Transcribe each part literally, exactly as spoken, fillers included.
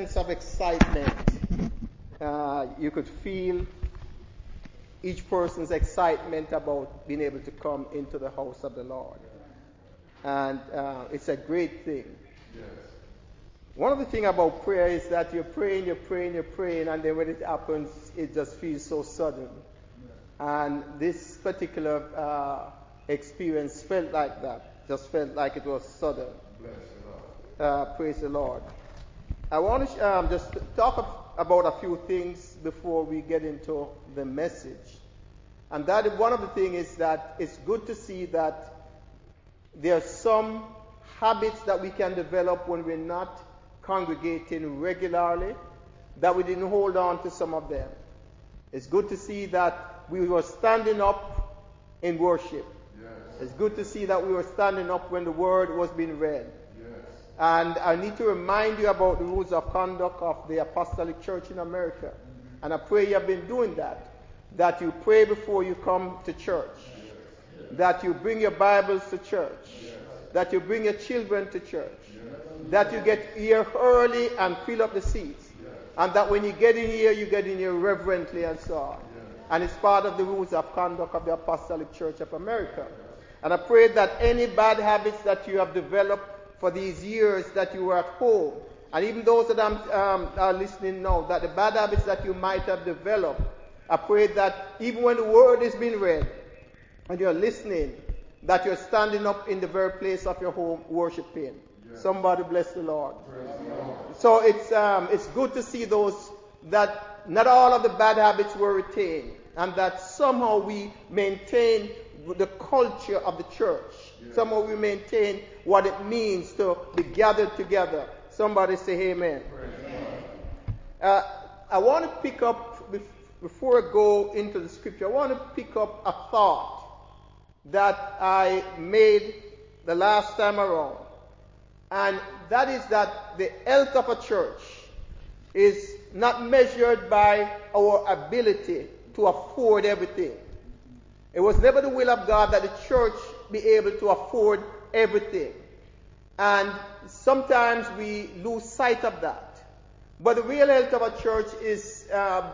sense of excitement. Uh, you could feel each person's excitement about being able to come into the house of the Lord. And uh, it's a great thing. Yes. One of the things about prayer is that you're praying, you're praying, you're praying, and then when it happens, it just feels so sudden. And this particular uh, experience felt like that. Just felt like it was sudden. Bless the Lord. Uh, praise the Lord. I want to um, just talk about a few things before we get into the message. And that one of the things is that it's good to see that there are some habits that we can develop when we're not congregating regularly, that we didn't hold on to some of them. It's good to see that we were standing up in worship. Yes. It's good to see that we were standing up when the word was being read. Yes. And I need to remind you about the rules of conduct of the Apostolic Church in America. Mm-hmm. And I pray you have been doing that. That you pray before you come to church. Yes. That you bring your Bibles to church. Yes. That you bring your children to church. Yes. That you get here early and fill up the seats. Yes. And that when you get in here, you get in here reverently and so on. Yes. And it's part of the rules of conduct of the Apostolic Church of America. Yes. And I pray that any bad habits that you have developed for these years that you were at home, and even those that I'm, um, are listening now, that the bad habits that you might have developed, I pray that even when the word is being read and you're listening, that you're standing up in the very place of your home worshiping. Yes. Somebody bless the Lord. Praise the Lord. So it's um, it's good to see those that not all of the bad habits were retained, and that somehow we maintain the culture of the church. Yes. Somehow we maintain what it means to be gathered together. Somebody say amen. Uh, I want to pick up Before I go into the scripture, I want to pick up a thought that I made the last time around. And that is that the health of a church is not measured by our ability to afford everything. It was never the will of God that the church be able to afford everything. And sometimes we lose sight of that. But the real health of a church is Uh,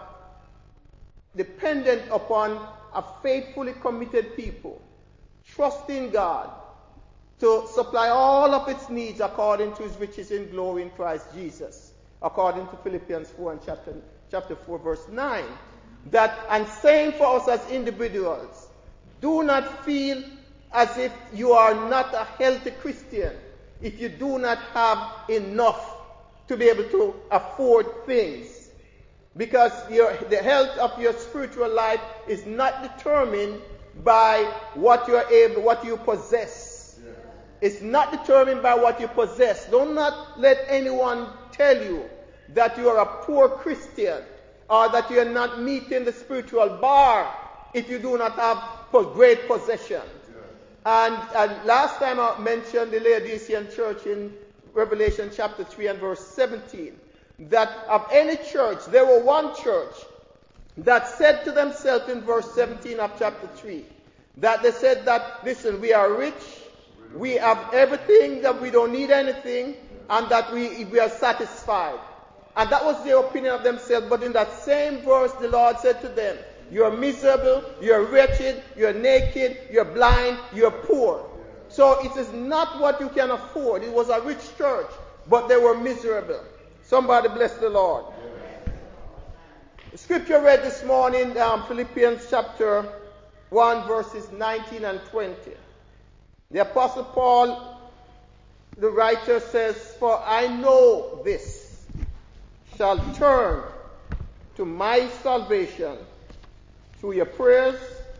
dependent upon a faithfully committed people, trusting God to supply all of its needs according to his riches in glory in Christ Jesus, according to Philippians four and chapter, chapter four, verse nine. That, and same for us as individuals, do not feel as if you are not a healthy Christian if you do not have enough to be able to afford things. Because your, the health of your spiritual life is not determined by what you are able, what you possess. Yeah. It's not determined by what you possess. Do not let anyone tell you that you are a poor Christian or that you are not meeting the spiritual bar if you do not have great possession. Yeah. And, and last time I mentioned the Laodicean church in Revelation chapter three and verse seventeen. That of any church, there were one church that said to themselves in verse seventeen of chapter three, that they said that, listen, we are rich, we have everything, that we don't need anything, and that we, we are satisfied. And that was their opinion of themselves. But in that same verse, the Lord said to them, you are miserable, you are wretched, you are naked, you are blind, you are poor. So it is not what you can afford. It was a rich church, but they were miserable. Somebody bless the Lord. Yes. The scripture read this morning, um, Philippians chapter one, verses nineteen and twenty. The Apostle Paul, the writer, says, for I know this shall turn to my salvation through your prayers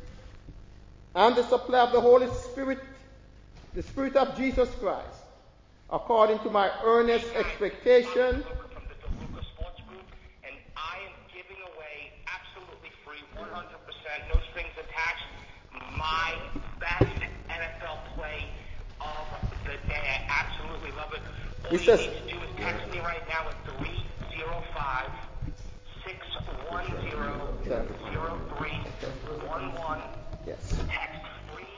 and the supply of the Holy Spirit, the Spirit of Jesus Christ, according to my earnest expectation. one hundred percent, no strings attached, my best N F L play of the day. I absolutely love it. All he you says, need to do is text me right now at three oh five, six one zero, zero three one one. Yes. Text free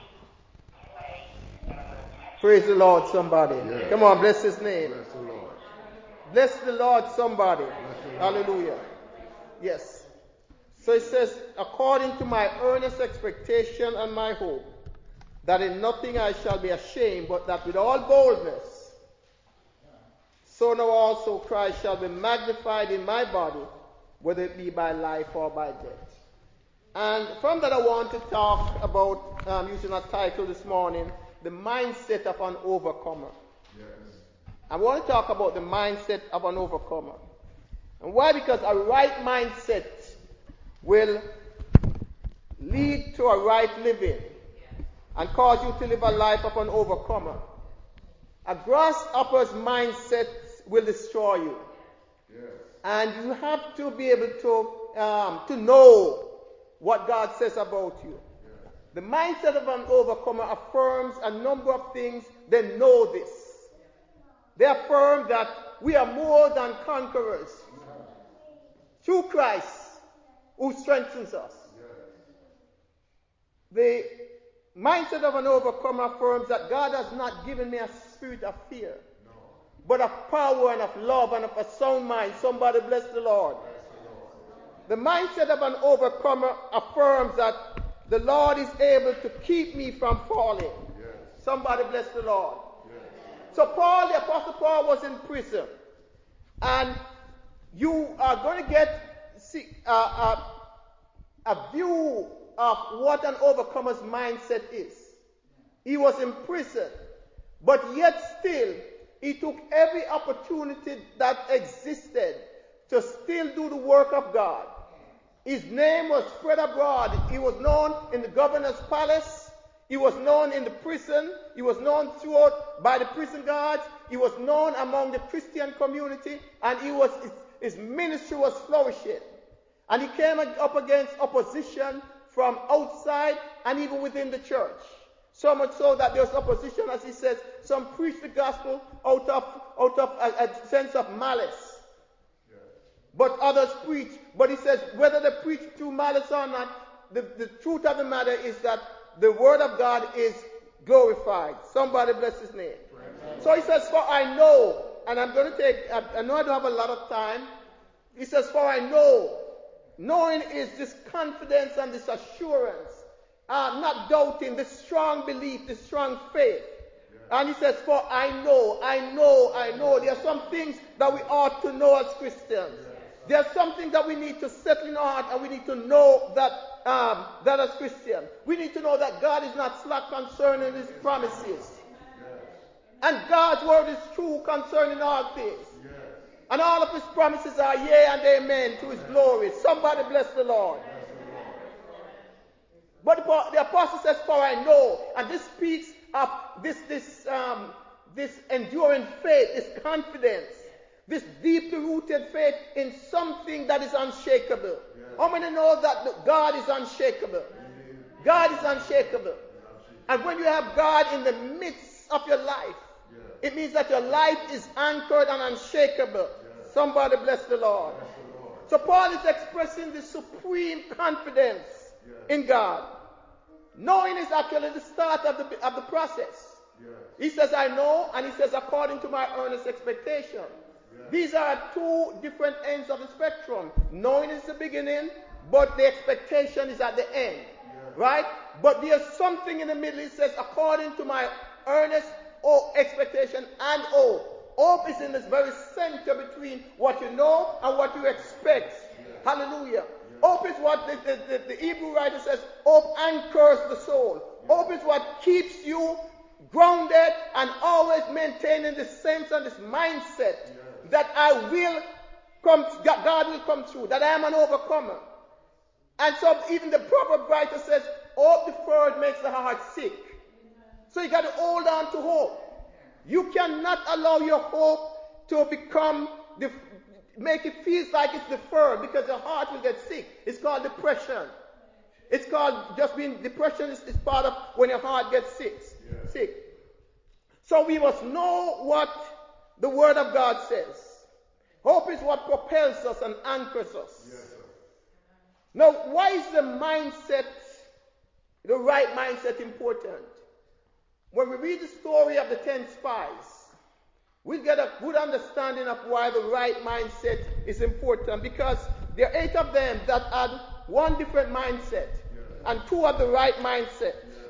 play. Praise the Lord, somebody. Yes. Come on, bless his name. Bless the Lord. Bless the Lord, somebody. Hallelujah. Yes. So it says, according to my earnest expectation and my hope, that in nothing I shall be ashamed, but that with all boldness, so now also Christ shall be magnified in my body, whether it be by life or by death. And from that I want to talk about, um, using a title this morning, the mindset of an overcomer. Yes. I want to talk about the mindset of an overcomer. And why? Because a right mindset will lead to a right living and cause you to live a life of an overcomer. A grasshopper's mindset will destroy you. Yes. And you have to be able to, um, to know what God says about you. Yes. The mindset of an overcomer affirms a number of things. They know this. They affirm that we are more than conquerors through Christ who strengthens us. The mindset of an overcomer affirms that God has not given me a spirit of fear, no, but of power and of love and of a sound mind. Somebody bless the Lord. Bless the Lord. The mindset of an overcomer affirms that the Lord is able to keep me from falling. Yes. Somebody bless the Lord. Yes. So Paul, the Apostle Paul, was in prison, and you are going to get see, uh, uh, a view of what an overcomer's mindset is. He was in prison, but yet still he took every opportunity that existed to still do the work of God. His name was spread abroad. He was known in the governor's palace. He was known in the prison. He was known throughout by the prison guards. He was known among the Christian community, and he was his, his ministry was flourishing. And he came up against opposition from outside and even within the church. So much so that there was opposition, as he says, some preach the gospel out of, out of a, a sense of malice. Yes. But others preach. But he says, whether they preach through malice or not, the, the truth of the matter is that the word of God is glorified. Somebody bless his name. Praise so he says, for I know, and I'm going to take, I, I know I don't have a lot of time. He says, for I know. Knowing is this confidence and this assurance, uh, not doubting, this strong belief, this strong faith. Yeah. And he says, for I know, I know, I know. There are some things that we ought to know as Christians. Yeah. There are some things that we need to settle in our heart, and we need to know that, um, that as Christians. We need to know that God is not slack concerning his promises. Yeah. And God's word is true concerning all things. Yeah. And all of his promises are yea and amen to his glory. Somebody bless the Lord. But the apostle says, for I know. And this speaks of this, this, um, this enduring faith, this confidence, this deeply rooted faith in something that is unshakable. Yes. How many know that God is unshakable? Yes. God is unshakable. And when you have God in the midst of your life, yes, it means that your life is anchored and unshakable. Yes. Somebody bless the Lord. Bless the Lord. So Paul is expressing the supreme confidence, yes, in God. Knowing is actually the start of the, of the process. Yes. He says, I know, and he says, according to my earnest expectation. Yes. These are two different ends of the spectrum. Knowing is the beginning, but the expectation is at the end. Yes. Right? But there's something in the middle. It says, according to my earnest oh, expectation and hope. Hope is in this very center between what you know and what you expect. Yes. Hallelujah. Yes. Hope is what the, the, the, the Hebrew writer says, hope anchors the soul. Yes. Hope is what keeps you grounded and always maintaining this sense and this mindset, yes, that I will come, God will come through, that I am an overcomer. And so even the proverb writer says, hope deferred makes the heart sick. So you got to hold on to hope. You cannot allow your hope to become, the, make it feel like it's deferred, because your heart will get sick. It's called depression. It's called just being, depression is, is part of when your heart gets sick. Yeah. sick. So we must know what the Word of God says. Hope is what propels us and anchors us. Yes, sir. Now, why is the mindset, the right mindset, important? When we read the story of the ten spies, we get a good understanding of why the right mindset is important, because there are eight of them that had one different mindset, yes. and two had the right mindset. Yes.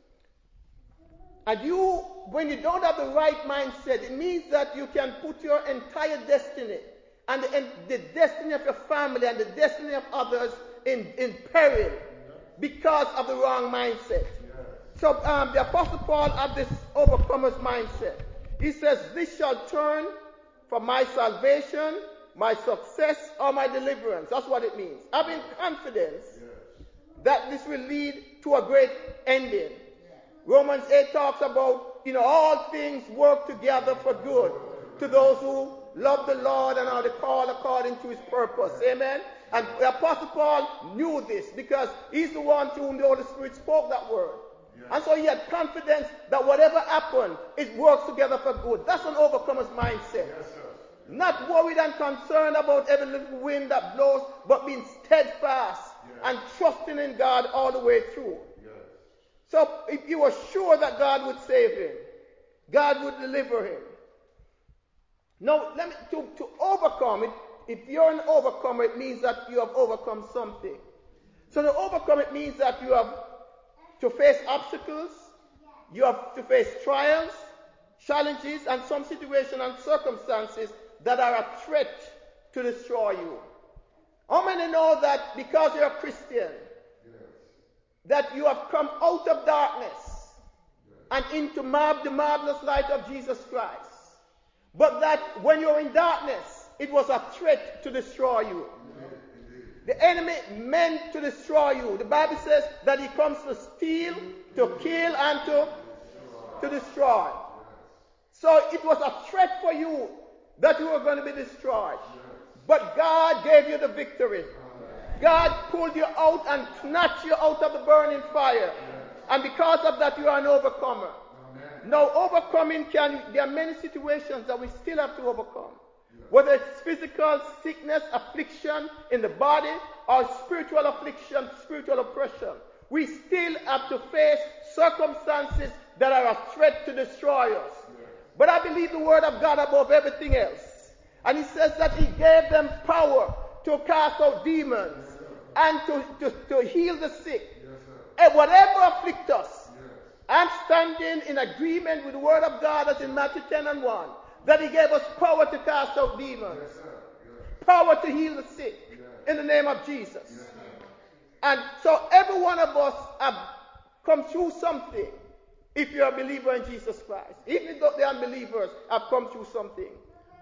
And you, when you don't have the right mindset, it means that you can put your entire destiny and the, and the destiny of your family and the destiny of others in, in peril because of the wrong mindset. So um, the Apostle Paul had this overcomer's mindset. He says, this shall turn for my salvation, my success, or my deliverance. That's what it means. Having confidence that this will lead to a great ending. Romans eight talks about, you know, all things work together for good to those who love the Lord and are called according to his purpose. Amen? And the Apostle Paul knew this because he's the one to whom the Holy Spirit spoke that word. And so he had confidence that whatever happened, it works together for good. That's an overcomer's mindset. Yes, not worried and concerned about every little wind that blows, but being steadfast yes. and trusting in God all the way through. Yes. So if you were sure that God would save him, God would deliver him. Now, let me, to, to overcome it, if you're an overcomer, it means that you have overcome something. So to overcome it means that you have to face obstacles, you have to face trials, challenges, and some situations and circumstances that are a threat to destroy you. How many know that because you're a Christian, yes. that you have come out of darkness yes. and into mar- the marvelous light of Jesus Christ? But that when you're in darkness, it was a threat to destroy you. The enemy meant to destroy you. The Bible says that he comes to steal, to kill, and to, to destroy. So it was a threat for you that you were going to be destroyed. But God gave you the victory. God pulled you out and snatched you out of the burning fire. And because of that, you are an overcomer. Now, overcoming can, there are many situations that we still have to overcome. Whether it's physical sickness, affliction in the body, or spiritual affliction, spiritual oppression, we still have to face circumstances that are a threat to destroy us. Yes. But I believe the word of God above everything else. And he says that he gave them power to cast out demons yes, and to, to, to heal the sick. Yes, and whatever afflict us, yes. I'm standing in agreement with the word of God as in Matthew ten and one. That he gave us power to cast out demons. Yes, sir. Yes. Power to heal the sick. Yes. In the name of Jesus. Yes, and so every one of us have come through something if you're a believer in Jesus Christ. Even though the unbelievers have come through something.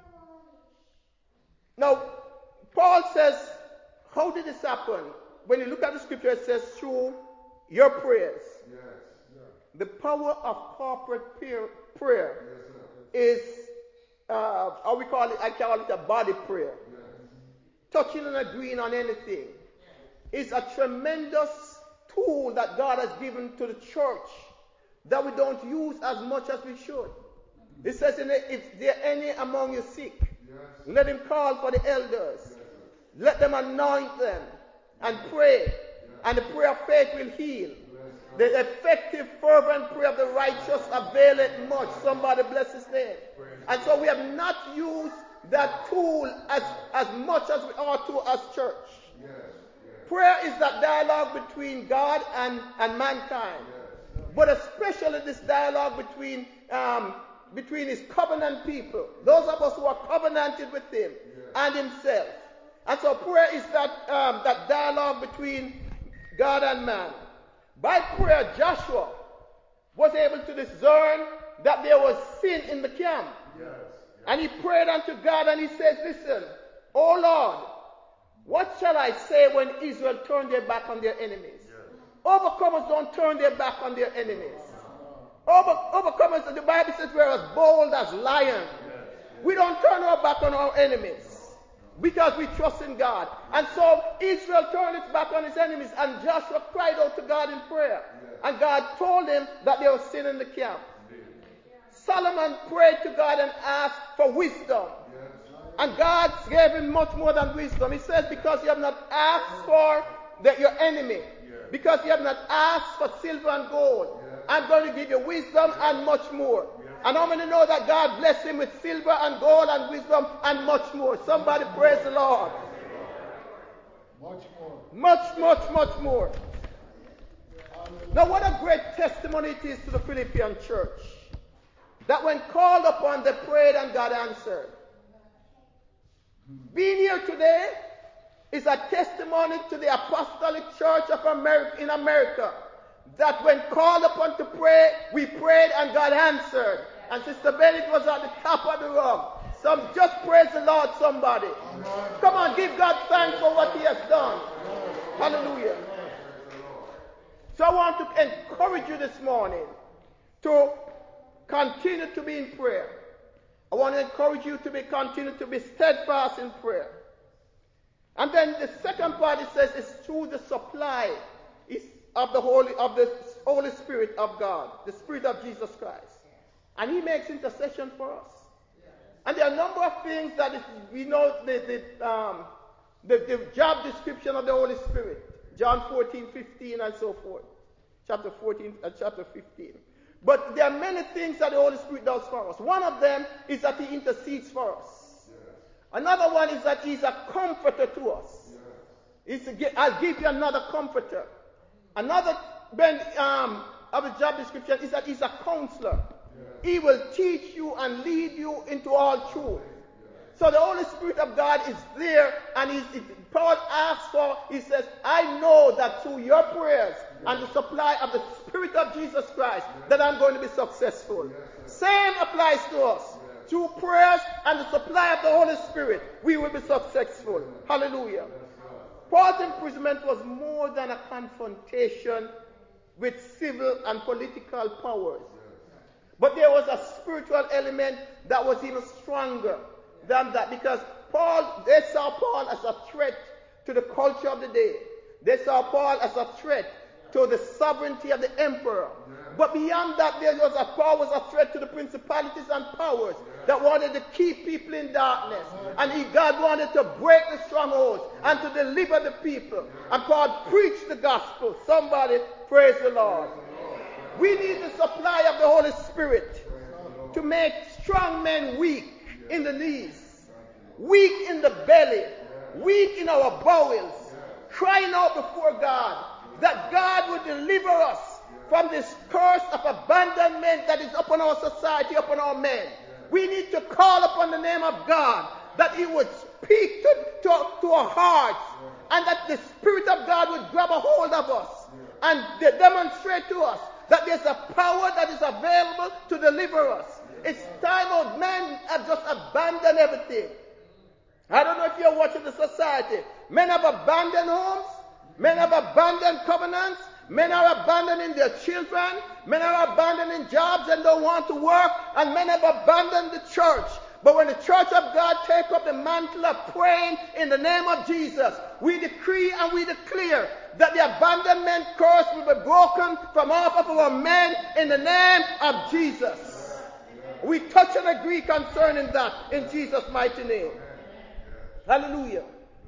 Now, Paul says, how did this happen? When you look at the scripture, it says, through your prayers. Yes. The power of corporate prayer, prayer yes, is Uh, how we call it, I call it a body prayer. Yes. Touching and agreeing on anything is a tremendous tool that God has given to the church that we don't use as much as we should. It says, in it, if there any among you sick, yes. let him call for the elders. Yes. Let them anoint them and pray. Yes. And the prayer of faith will heal. Yes. The effective, fervent prayer of the righteous availeth much. Somebody bless his name. And so we have not used that tool as, as much as we ought to as church. Yes, yes. Prayer is that dialogue between God and, and mankind. Yes. But especially this dialogue between, um, between his covenant people. Those of us who are covenanted with him yes. and himself. And so prayer is that, um, that dialogue between God and man. By prayer, Joshua was able to discern that there was sin in the camp. Yes, yes. And he prayed unto God and he says, listen, oh Lord, what shall I say when Israel turn their back on their enemies? Yes. Overcomers don't turn their back on their enemies. Over, overcomers, the Bible says we're as bold as lions. Yes, yes. We don't turn our back on our enemies because we trust in God. And so Israel turned its back on its enemies and Joshua cried out to God in prayer. Yes. And God told him that there was sin in the camp. Solomon prayed to God and asked for wisdom. Yes. And God gave him much more than wisdom. He says, because you have not asked for the, your enemy, yes. because you have not asked for silver and gold, yes. I'm going to give you wisdom and much more. Yes. And how many know that God blessed him with silver and gold and wisdom and much more? Somebody praise the Lord. Much more. Much, much, much more. Now what a great testimony it is to the Philippian church. That when called upon, they prayed and God answered. Being here today is a testimony to the Apostolic Church of America in America. That when called upon to pray, we prayed and God answered. And Sister Bennett was at the top of the rung. Some just praise the Lord, somebody. Come on, give God thanks for what he has done. Hallelujah. So I want to encourage you this morning to continue to be in prayer. I want to encourage you to be continue to be steadfast in prayer. And then the second part it says is through the supply of the Holy of the Holy Spirit of God, the Spirit of Jesus Christ. And he makes intercession for us. And there are a number of things that is, we know the the, um, the the job description of the Holy Spirit. John fourteen, fifteen and so forth. Chapter fourteen and chapter fifteen. But there are many things that the Holy Spirit does for us. One of them is that he intercedes for us. Yes. Another one is that he's a comforter to us. Yes. A, I'll give you another comforter. Another um, of the job description is that he's a counselor. Yes. He will teach you and lead you into all truth. Yes. So the Holy Spirit of God is there, and he's, it, Paul asks for, he says, I know that through your prayers and the supply of the Spirit of Jesus Christ, that I'm going to be successful. Same applies to us. Through prayers and the supply of the Holy Spirit, we will be successful. Hallelujah. Paul's imprisonment was more than a confrontation with civil and political powers. But there was a spiritual element that was even stronger than that, because Paul, they saw Paul as a threat to the culture of the day. They saw Paul as a threat to the sovereignty of the emperor. Yeah. But beyond that, there was a Paul was a threat to the principalities and powers yeah. that wanted to keep people in darkness. Yeah. And he, God wanted to break the strongholds yeah. and to deliver the people. Yeah. And Paul preached the gospel. Somebody praise the Lord. Praise the Lord. We need the supply of the Holy Spirit to make strong men weak yeah. in the knees, weak in the belly, yeah. weak in our bowels, yeah. crying out before God, that God would deliver us from this curse of abandonment that is upon our society, upon our men. We need to call upon the name of God, that he would speak to, to, to our hearts, and that the Spirit of God would grab a hold of us and de- demonstrate to us that there's a power that is available to deliver us. It's time out. Men have just abandoned everything. I don't know if you're watching the society. Men have abandoned homes. Men have abandoned covenants. Men are abandoning their children. Men are abandoning jobs and don't want to work. And men have abandoned the church. But when the church of God take up the mantle of praying in the name of Jesus, we decree and we declare that the abandonment curse will be broken from off of our men in the name of Jesus. We touch and agree concerning that in Jesus' mighty name. Hallelujah.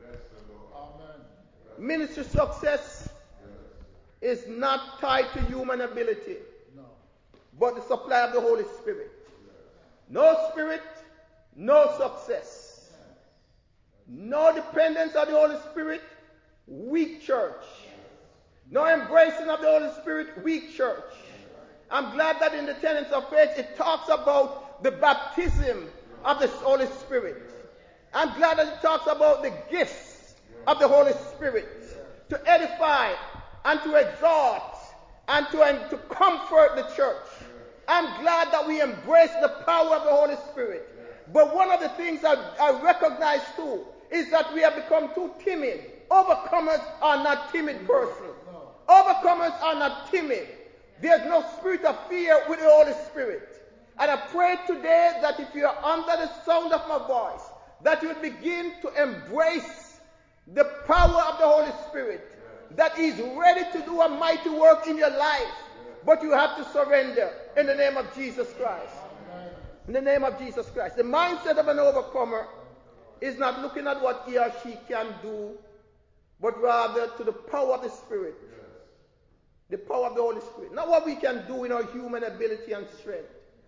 Ministry success is not tied to human ability, no. but the supply of the Holy Spirit. No Spirit, no success. No dependence on the Holy Spirit, weak church. No embracing of the Holy Spirit, weak church. I'm glad that in the tenets of faith it talks about the baptism of the Holy Spirit. I'm glad that it talks about the gifts of the Holy Spirit to edify and to exhort and to, and to comfort the church. I'm glad that we embrace the power of the Holy Spirit. But one of the things I, I recognize too is that we have become too timid. Overcomers are not timid persons. Overcomers are not timid. There's no spirit of fear with the Holy Spirit. And I pray today that if you are under the sound of my voice, that you would begin to embrace the power of the Holy Spirit, that is ready to do a mighty work in your life. But you have to surrender in the name of Jesus Christ. In the name of Jesus Christ. The mindset of an overcomer is not looking at what he or she can do, but rather to the power of the Spirit. The power of the Holy Spirit. Not what we can do in our human ability and strength,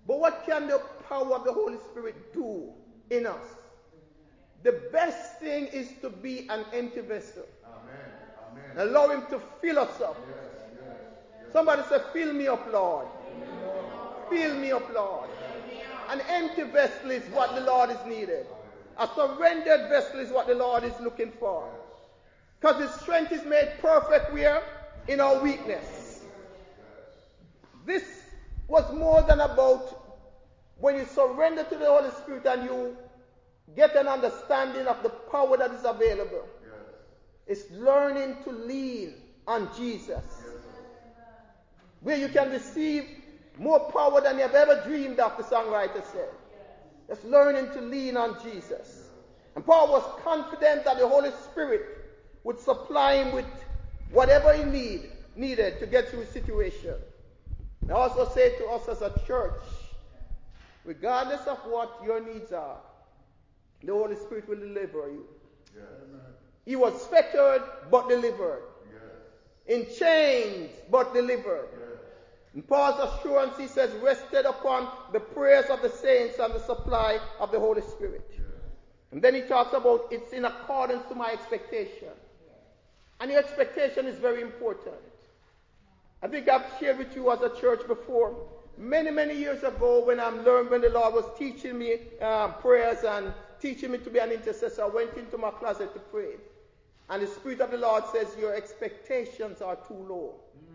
But what can the power of the Holy Spirit do in us? The best thing is to be an empty vessel. Amen. Amen. Allow him to fill us up. Yes, yes, yes. Somebody say, fill me up, Lord. Fill me up, Lord. An empty vessel is what the Lord is needed. A surrendered vessel is what the Lord is looking for. Because his strength is made perfect where? In our weakness. This was more than about when you surrender to the Holy Spirit and you get an understanding of the power that is available. It's learning to lean on Jesus. Where you can receive more power than you have ever dreamed of, the songwriter said. It's learning to lean on Jesus. And Paul was confident that the Holy Spirit would supply him with whatever he need, needed to get through his situation. I also say to us as a church, regardless of what your needs are, the Holy Spirit will deliver you. Yes. He was fettered but delivered. Yes. In chains but delivered. Yes. In Paul's assurance, he says, rested upon the prayers of the saints and the supply of the Holy Spirit. Yes. And then he talks about it's in accordance to my expectation. And your expectation is very important. I think I've shared with you as a church before. Many, many years ago when I learned, when the Lord was teaching me um, prayers and teaching me to be an intercessor, I went into my closet to pray. And the Spirit of the Lord says, your expectations are too low.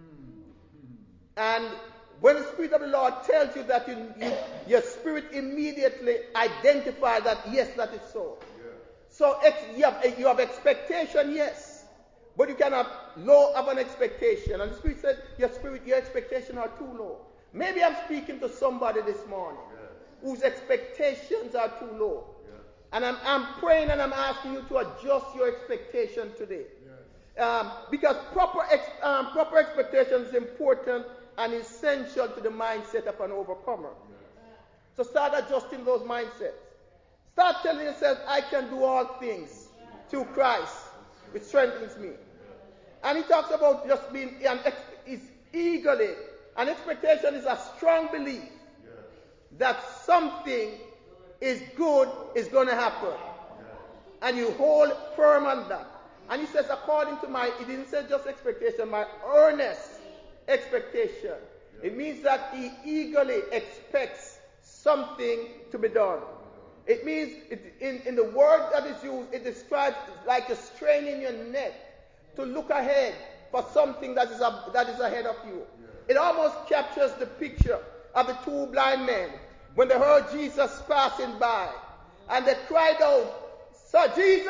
And when the Spirit of the Lord tells you that, you, you, your spirit immediately identifies that, yes, that is so. Yeah. So ex, you, have, you have expectation, yes. But you cannot low of an expectation. And the Spirit said, your spirit, your expectations are too low. Maybe I'm speaking to somebody this morning Yes. whose expectations are too low. Yes. And I'm, I'm praying and I'm asking you to adjust your expectation today. Yes. Um, because proper, ex, um, proper expectation is important and essential to the mindset of an overcomer. Yes. So start adjusting those mindsets. Start telling yourself, I can do all things through Christ, which strengthens me. And he talks about just being an ex- is eagerly. An expectation is a strong belief Yes. that something is good is going to happen. Yes. And you hold firm on that. And he says, according to my, he didn't say just expectation, my earnest expectation. It means that he eagerly expects something to be done. It means, it, in, in the word that is used, it describes like a strain in your neck to look ahead for something that is, a, that is ahead of you. It almost captures the picture of the two blind men when they heard Jesus passing by. And they cried out, Sir Jesus,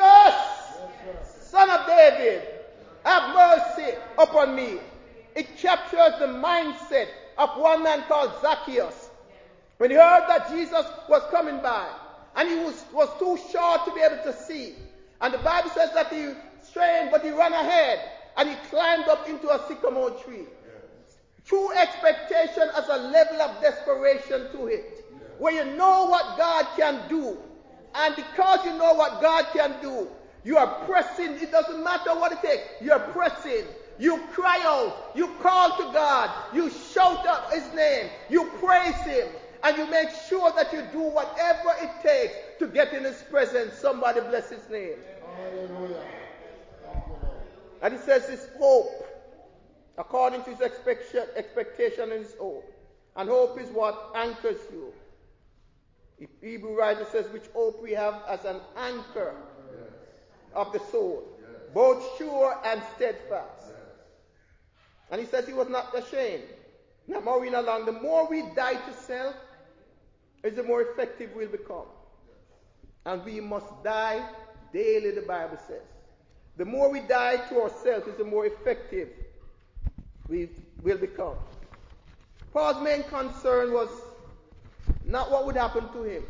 yes, Son of David, have mercy upon me. It captures the mindset of one man called Zacchaeus. When he heard that Jesus was coming by, and he was, was too short to be able to see. And the Bible says that he strained, but he ran ahead, and he climbed up into a sycamore tree. Yes. True expectation as a level of desperation to it. Yes. Where you know what God can do. And because you know what God can do, you are pressing. It doesn't matter what it takes. You are pressing. You cry out. You call to God. You shout out his name. You praise him. And you make sure that you do whatever it takes to get in his presence. Somebody bless his name. Hallelujah. And he says his hope, according to his expectation, expectation and his hope. And hope is what anchors you. The Hebrew writer says, which hope we have as an anchor yes. of the soul, yes. both sure and steadfast. Yes. And he says he was not ashamed. Now, moving along, the more we die to self, is the more effective we'll become. And we must die daily, the Bible says. The more we die to ourselves, is the more effective we will become. Paul's main concern was not what would happen to him,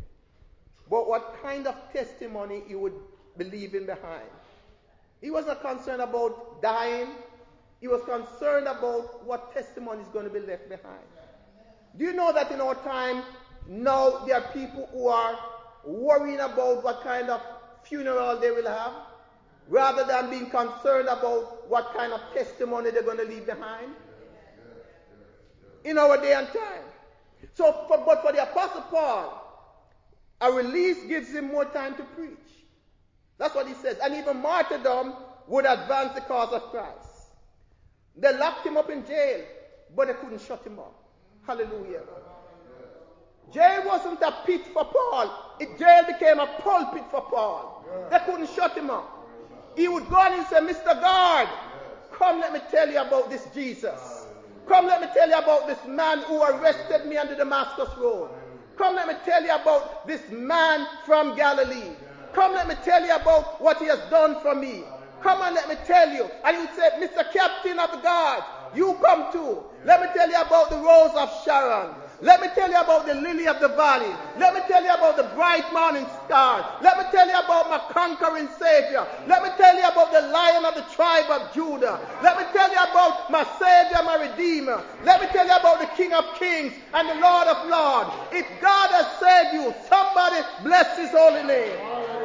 but what kind of testimony he would be leaving behind. He wasn't concerned about dying. He was concerned about what testimony is going to be left behind. Do you know that in our time, now there are people who are worrying about what kind of funeral they will have, rather than being concerned about what kind of testimony they're going to leave behind? In our day and time. So, for, but for the Apostle Paul, a release gives him more time to preach. That's what he says. And even martyrdom would advance the cause of Christ. They locked him up in jail, but they couldn't shut him up. Hallelujah. Jail wasn't a pit for Paul. It, jail became a pulpit for Paul. They couldn't shut him up. He would go and say, Mister Guard, come let me tell you about this Jesus. Come let me tell you about this man who arrested me on the Damascus Road. Come let me tell you about this man from Galilee. Come let me tell you about what he has done for me. Come and let me tell you. And he would say, Mister Captain of the Guard, you come too. Let me tell you about the rose of Sharon. Let me tell you about the lily of the valley. Let me tell you about the bright morning star. Let me tell you about my conquering Savior. Let me tell you about the Lion of the tribe of Judah. Let me tell you about my Savior, my Redeemer. Let me tell you about the King of Kings and the Lord of Lords. If God has saved you, somebody bless his holy name.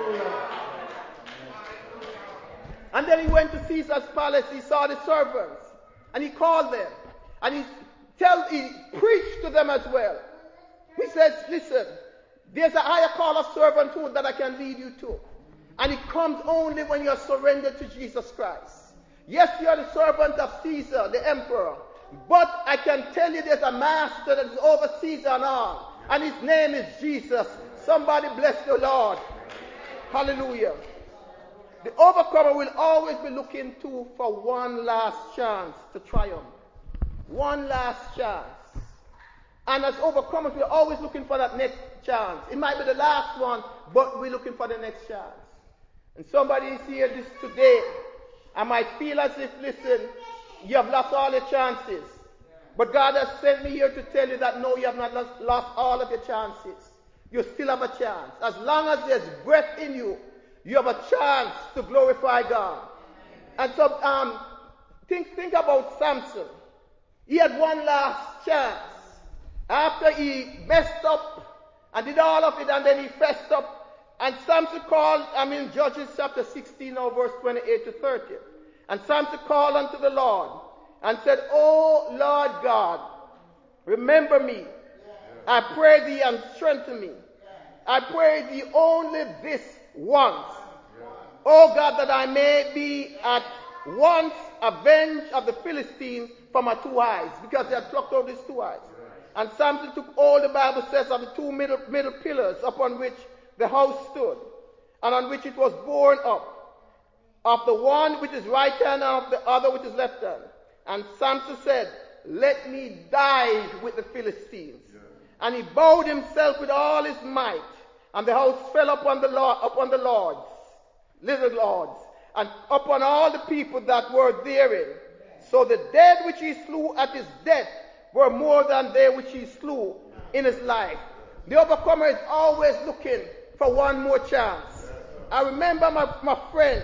And then he went to Caesar's palace. He saw the servants and he called them and he tell he preached to them as well. He says, listen, there's a higher call of servanthood that I can lead you to. And it comes only when you're surrendered to Jesus Christ. Yes, you're the servant of Caesar, the emperor. But I can tell you there's a master that is over Caesar and all. And his name is Jesus. Somebody bless the Lord. Hallelujah. The overcomer will always be looking to for one last chance to triumph. One last chance. And as overcomers, we're always looking for that next chance. It might be the last one, but we're looking for the next chance. And somebody is here this today, I might feel as if, listen, you have lost all your chances. But God has sent me here to tell you that no, you have not lost, lost all of your chances. You still have a chance. As long as there's breath in you, you have a chance to glorify God. And so um, think, think about Samson. He had one last chance. After he messed up and did all of it and then he fessed up. And Samson called, I mean Judges chapter sixteen or verse twenty-eight to thirty. And Samson called unto the Lord and said, O Lord God, remember me. I pray thee and strengthen me. I pray thee only this once. O God, that I may be at once avenged of the Philistines for my two eyes, because they had plucked out his two eyes. And Samson took all the Bible says of the two middle, middle pillars upon which the house stood, and on which it was borne up, of the one which is right hand and of the other which is left hand. And Samson said, let me die with the Philistines. Yeah. And he bowed himself with all his might, and the house fell upon the Lord, upon the lords, little lords, and upon all the people that were therein. So the dead which he slew at his death were more than they which he slew in his life. The overcomer is always looking for one more chance. I remember my, my friend,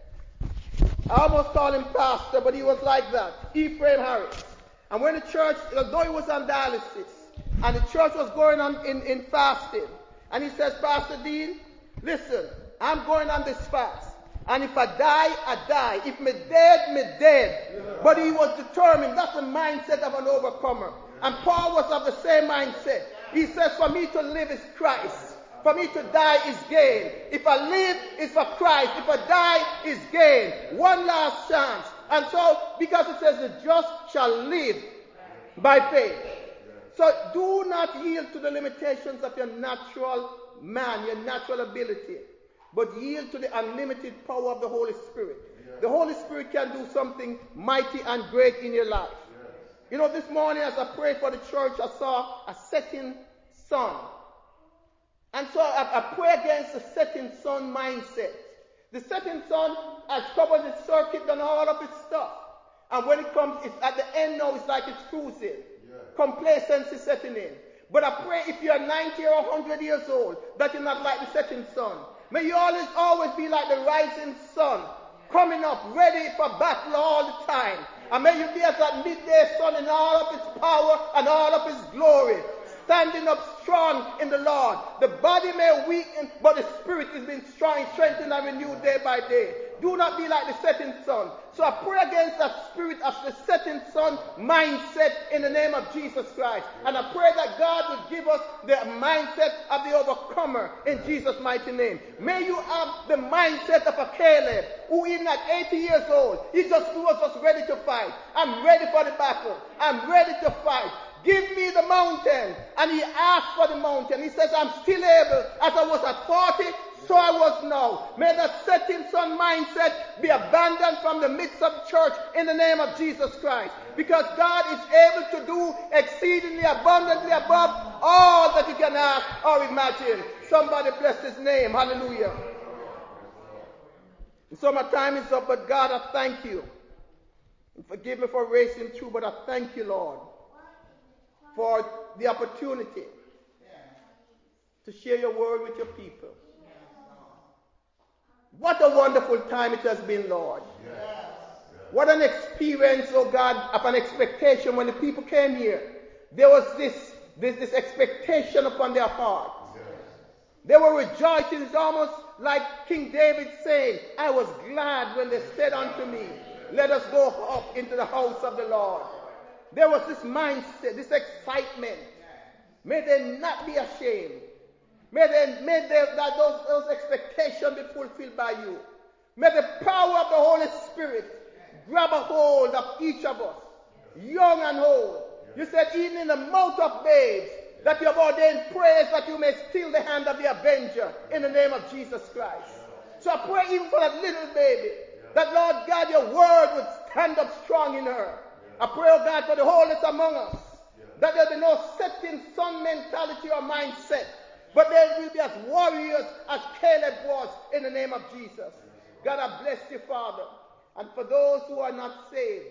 I almost called him pastor, but he was like that, Ephraim Harris. And when the church, although he was on dialysis, and the church was going on in, in fasting, and he says, Pastor Dean, listen, I'm going on this fast. And if I die, I die. If me dead, me dead. Yeah. But he was determined. That's the mindset of an overcomer. Yeah. And Paul was of the same mindset. He says, for me to live is Christ. For me to die is gain. If I live, it's for Christ. If I die, is gain. One last chance. And so, because it says the just shall live by faith. So do not yield to the limitations of your natural man, your natural ability, but yield to the unlimited power of the Holy Spirit. Yes. The Holy Spirit can do something mighty and great in your life. Yes. You know, this morning as I prayed for the church, I saw a setting sun. And so I, I pray against the setting sun mindset. The setting sun has covered its circuit, done all of its stuff. And when it comes, it's at the end now, it's like it's cruising. Yes. Complacency setting in. But I pray if you're ninety or one hundred years old, that you're not like the setting sun. May you always, always be like the rising sun, coming up, ready for battle all the time. And may you be as that midday sun in all of its power and all of its glory, standing up strong in the Lord. The body may weaken, but the spirit is being strong, strengthened and renewed day by day. Do not be like the setting sun. So I pray against that spirit of the setting sun mindset in the name of Jesus Christ. And I pray that God will give us the mindset of the overcomer in Jesus' mighty name. May you have the mindset of a Caleb, who even at eighty years old, he just was just ready to fight. I'm ready for the battle. I'm ready to fight. Give me the mountain. And he asked for the mountain. He says, I'm still able. As I was at forty, so I was now. May that setting sun mindset be abandoned from the midst of the church in the name of Jesus Christ. Because God is able to do exceedingly abundantly above all that you can ask or imagine. Somebody bless his name. Hallelujah. So my time is up, but God, I thank you. And forgive me for racing through, but I thank you, Lord, for the opportunity to share your word with your people. What a wonderful time it has been, Lord. What an experience, oh God, of an expectation. When the people came here, there was this, this, this expectation upon their heart. They were rejoicing. It's almost like King David saying, I was glad when they said unto me, let us go up into the house of the Lord. There was this mindset, this excitement. May they not be ashamed. May, they, may they, that those, those expectations be fulfilled by you. May the power of the Holy Spirit grab a hold of each of us, young and old. You said even in the mouth of babes, that you have ordained prayers that you may steal the hand of the avenger in the name of Jesus Christ. So I pray even for that little baby, that Lord God, your word would stand up strong in her. I pray, oh God, for the wholeness among us, that there be no setting sun mentality or mindset, but there will be as warriors as Caleb was in the name of Jesus. God, I bless you, Father. And for those who are not saved,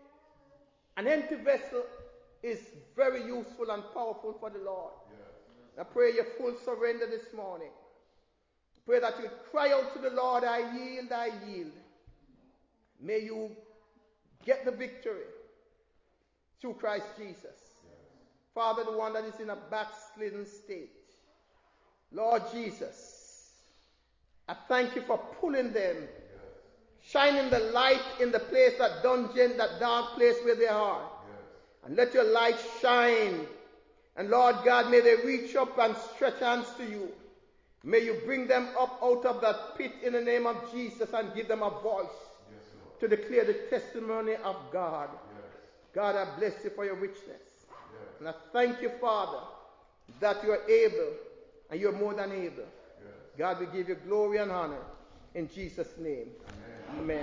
an empty vessel is very useful and powerful for the Lord. I pray your full surrender this morning. Pray that you cry out to the Lord, I yield, I yield. May you get the victory through Christ Jesus. Father, the one that is in a backslidden state. Lord Jesus, I thank you for pulling them, shining the light in the place, that dungeon, that dark place where they are. And let your light shine. And Lord God, may they reach up and stretch hands to you. May you bring them up out of that pit in the name of Jesus and give them a voice to declare the testimony of God. God, I bless you for your richness. And I thank you, Father, that you are able and you're more than able. God, we give you glory and honor in Jesus' name. Amen. Amen.